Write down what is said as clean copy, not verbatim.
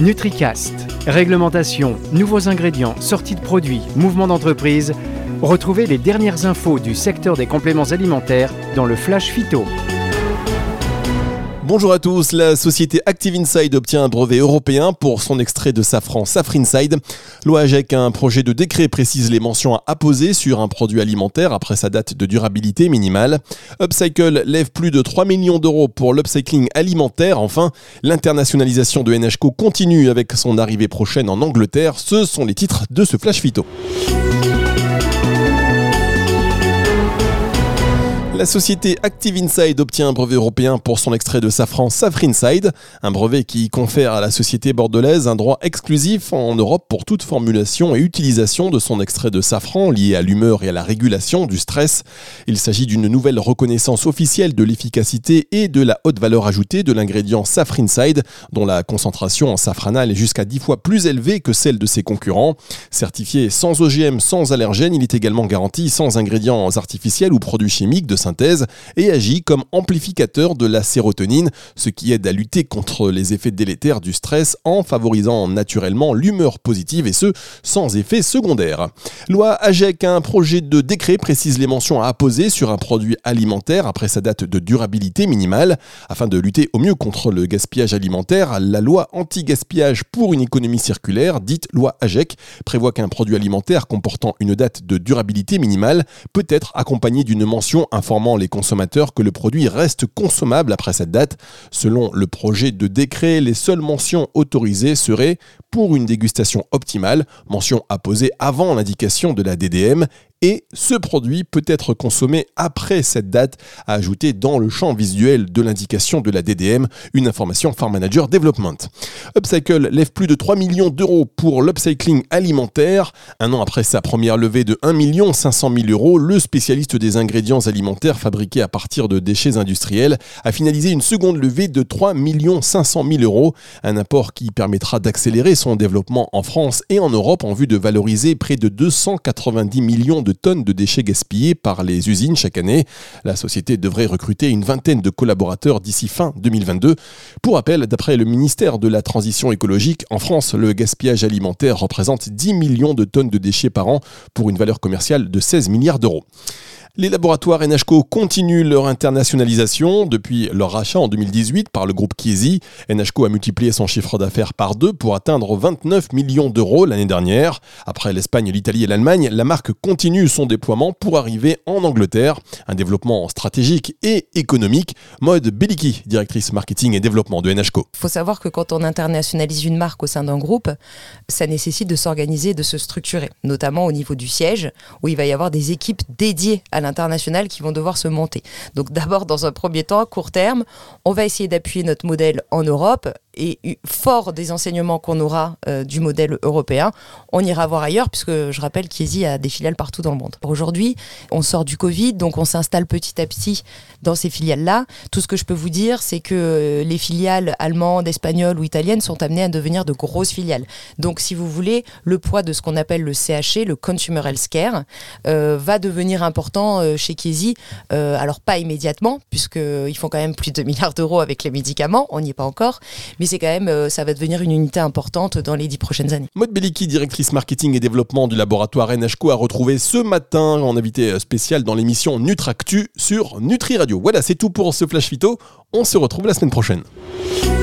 NutriCast. Réglementation, nouveaux ingrédients, sorties de produits, mouvements d'entreprise. Retrouvez les dernières infos du secteur des compléments alimentaires dans le Flash Phyto. Bonjour à tous, la société Active Inside obtient un brevet européen pour son extrait de safran Safrinside. L'OAGEC a un projet de décret précise les mentions à apposer sur un produit alimentaire après sa date de durabilité minimale. Upcycle lève plus de 3 millions d'euros pour l'upcycling alimentaire. Enfin, l'internationalisation de NHCO continue avec son arrivée prochaine en Angleterre. Ce sont les titres de ce Flash Phyto. La société Active Inside obtient un brevet européen pour son extrait de safran Safrinside, un brevet qui confère à la société bordelaise un droit exclusif en Europe pour toute formulation et utilisation de son extrait de safran lié à l'humeur et à la régulation du stress. Il s'agit d'une nouvelle reconnaissance officielle de l'efficacité et de la haute valeur ajoutée de l'ingrédient Safrinside, dont la concentration en safranal est jusqu'à 10 fois plus élevée que celle de ses concurrents. Certifié sans OGM, sans allergène, il est également garanti sans ingrédients artificiels ou produits chimiques de synthèse et agit comme amplificateur de la sérotonine, ce qui aide à lutter contre les effets délétères du stress en favorisant naturellement l'humeur positive et ce, sans effet secondaire. L'OAGEC a un projet de décret précise les mentions à apposer sur un produit alimentaire après sa date de durabilité minimale. Afin de lutter au mieux contre le gaspillage alimentaire, la loi anti-gaspillage pour une économie circulaire, dite loi AGEC, prévoit qu'un produit alimentaire comportant une date de durabilité minimale peut être accompagné d'une mention informant les consommateurs que le produit reste consommable après cette date. Selon le projet de décret, les seules mentions autorisées seraient pour une dégustation optimale, mention apposée avant l'indication de la DDM, et ce produit peut être consommé après cette date, a ajouté dans le champ visuel de l'indication de la DDM une information Farm Manager Development. Upcycle lève plus de 3 millions d'euros pour l'upcycling alimentaire. Un an après sa première levée de 1 500 000 euros, le spécialiste des ingrédients alimentaires fabriqués à partir de déchets industriels a finalisé une seconde levée de 3 500 000 euros. Un apport qui permettra d'accélérer son développement en France et en Europe en vue de valoriser près de 290 millions de tonnes de déchets gaspillés par les usines chaque année. La société devrait recruter une vingtaine de collaborateurs d'ici fin 2022. Pour rappel, d'après le ministère de la Transition écologique, en France, le gaspillage alimentaire représente 10 millions de tonnes de déchets par an pour une valeur commerciale de 16 milliards d'euros. Les laboratoires NHCO continuent leur internationalisation. Depuis leur rachat en 2018 par le groupe Chiesi, NHCO a multiplié son chiffre d'affaires par 2 pour atteindre 29 millions d'euros l'année dernière. Après l'Espagne, l'Italie et l'Allemagne, la marque continue son déploiement pour arriver en Angleterre. Un développement stratégique et économique. Maud Bellicki, directrice marketing et développement de NHCO. Il faut savoir que quand on internationalise une marque au sein d'un groupe, ça nécessite de s'organiser, de se structurer, notamment au niveau du siège, où il va y avoir des équipes dédiées à l'international qui vont devoir se monter. Donc d'abord, dans un premier temps, à court terme, on va essayer d'appuyer notre modèle en Europe et fort des enseignements qu'on aura du modèle européen, on ira voir ailleurs puisque je rappelle qu'Chiesi a des filiales partout dans le monde. Aujourd'hui, on sort du Covid, donc on s'installe petit à petit dans ces filiales-là. Tout ce que je peux vous dire, c'est que les filiales allemandes, espagnoles ou italiennes sont amenées à devenir de grosses filiales. Donc si vous voulez, le poids de ce qu'on appelle le CHC, le Consumer Healthcare, va devenir important chez Chiesi. Alors pas immédiatement, puisqu'ils font quand même plus de 2 milliards d'euros avec les médicaments, on n'y est pas encore, mais c'est quand même, ça va devenir une unité importante dans les 10 prochaines années. Maud Bellicki, directrice marketing et développement du laboratoire NHCO, a retrouvé ce matin en invité spécial dans l'émission Nutractu sur Nutri Radio. Voilà, c'est tout pour ce Flash Phyto. On se retrouve la semaine prochaine.